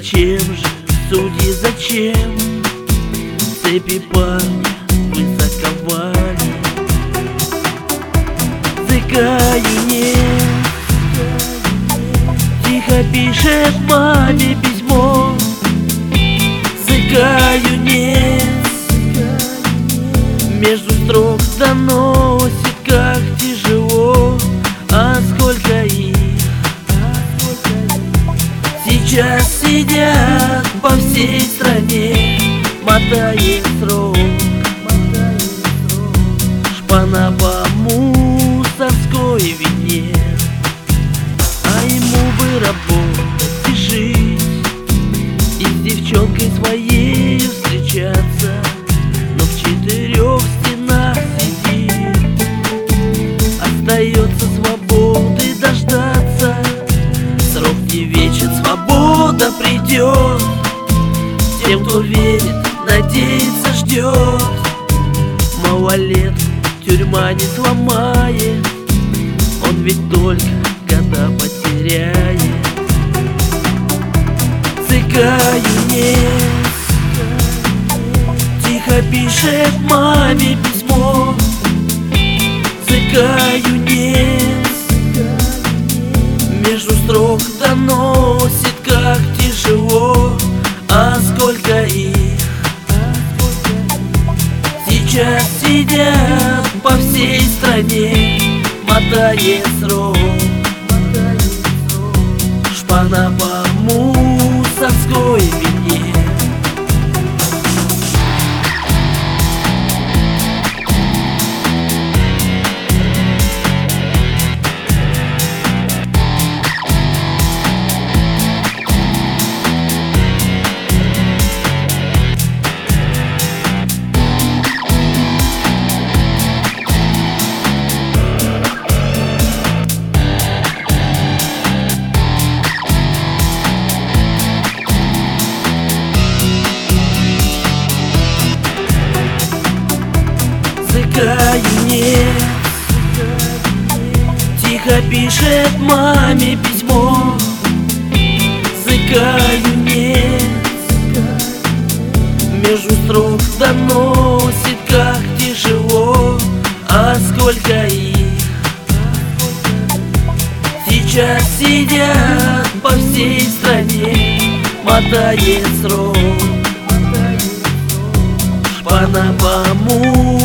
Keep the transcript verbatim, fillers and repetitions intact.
зачем же, судьи, зачем цепи парня вы заковали? Зыкаю нет, тихо пишет маме письмо. Зыкаю нет, между строк доносит, как тяжело, а сколько их сейчас сидят по всей стране, мотает срок. Шпана по мусорской вине, а ему бы работать и жить, и с девчонкой своей встречаться, но в четырех стенах сидит. Остается свободы дождаться, срок не вечен, свобода придет. Тем, кто верит, надеется, ждет. Малолетку тюрьма не сломает, он ведь только года потеряет. Цыкаю нет, тихо пишет маме письмо. Цыкаю нет, между строк доносит, как тяжело, а сколько их сейчас сидят по всей стране, мотает срок. Шпана по мусорской вине. Зыкаю нет, тихо пишет маме письмо. Зыкаю нет, между строк доносит, как тяжело, а сколько их сейчас сидят по всей стране, мотает срок. Шпана по мусорской